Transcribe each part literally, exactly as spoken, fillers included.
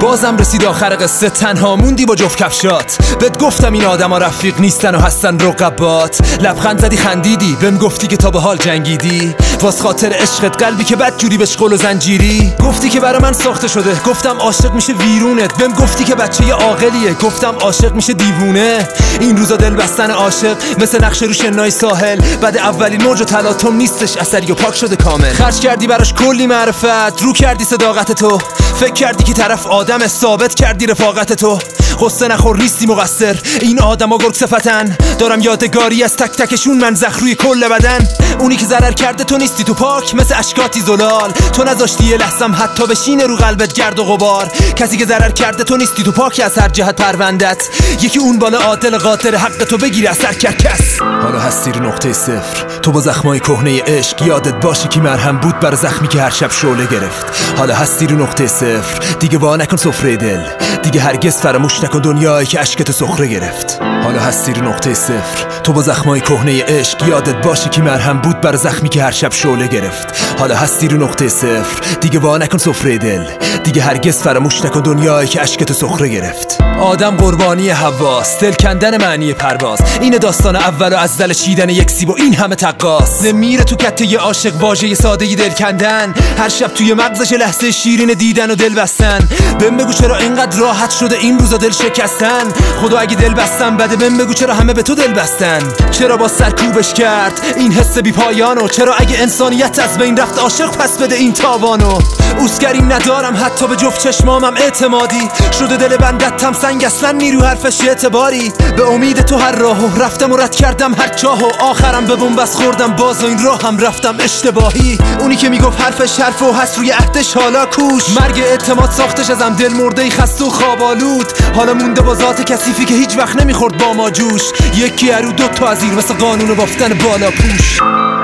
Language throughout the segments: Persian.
بازم رسید آخر قصه، تنها موندی با جفت کفشات. بهت گفتم این آدما رفیق نیستن و هستن رقبات. لبخند زدی خندیدی، بهم گفتی که تا به حال جنگیدی واس خاطر عشقت، قلبی که بد جوری بهش قل و زنجیری. گفتی که برای من ساخته شده، گفتم عاشق میشه ویرونت. بهم گفتی که بچه عاقلیه، گفتم عاشق میشه دیوونه. این روزا دل بستن عاشق مثل نقش رو شنای ساحل، بعد اولین موج و تلاطم نیستش، اثری و پاک شده کامل. خرج کردی براش کلی معرفت، رو کردی صداقت تو، فکر کردی که طرف آدم، ثابت کردی رفاقت تو. قصه نخور نیستی مقصر، این آدما گرگ صفتن، دارم یادگاری از تک تکشون، من زخم روی کل بدن. اونی که ضرر کرده تو نیستی، تو پاک مثل اشکاتی زلال. تو نذاشتی یه لحظم حتی بشینه رو قلبت گرد و غبار. کسی که ضرر کرده تو نیستی، تو پاک از هر جهت پروندت. یکی اون بالا عادل قاطر حق تو بگیره اثر کرکس. حالا هستی رو نقطه صفر، تو با زخمای کهنه عشق، یادت باشه که مرهم بود بر زخمی که هر شب شعله گرفت. حالا هستی رو نقطه صفر، دیگه وا نکن سفره دل، دیگه هرگز فراموش نکن دنیایی که اشکت سخره گرفت. حالا هستی رو نقطه صفر، تو با زخمای کهنه عشق، یادت باشه که مرهم بود بر زخمی که هر شب شعله گرفت. حالا هستی رو نقطه صفر، دیگه وا نکن سفره دل، دیگه هرگز فراموش نکن دنیایی که اشکت سخره گرفت. آدم قربانی حواس، دل کندن معنی پرواز، این داستان اول و اول چیدن یک سیب و این همه تقاص. نمیره تو کته ی عاشق واژه ساده دل کندن، هر شب توی مغزش لحظه شیرین دیدن و دل بستن. بهم بگو چرا اینقدر راحت شده این روزا دل شکستن، خدا اگه دل بستم بده. بهم بگو چرا همه به تو دل بستن، چرا با سرکوبش کرد این حس بی پایانو، چرا اگه انسانیت از بین رفت عاشق پس بده این تاوانو. اوسگری ندارم حتی به جفت چشمامم اعتمادی، شده دل بندت تم سنگ اصلا نیرو حرفش اعتباری. به امید تو هر راهو رفتم و رد کردم هر چاهو، آخرم به بنبست خوردم باز و این راه هم رفتم اشتباهی. اونی که میگفت حرفش حرف و هست روی عهدش حالا کوش، مرگ اعتماد ساختش ازم دل مرده خسته و خوابالود. حالا مونده با ذات کثیفی که هیچ وقت نمیخورد با ما جوش، یکی ارو دو تا از زیر مثل قانون بافتن بالا پوش.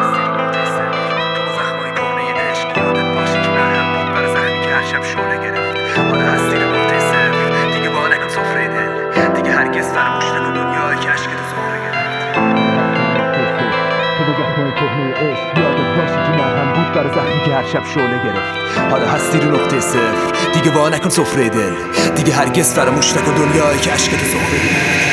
برای زخمی که هر شب شعله گرفت. حالا هستی رو نقطه صفر، دیگه وا نکن سفره دل، دیگه هرگز فراموش نکن دنیایی که اشکت سخره گرفت.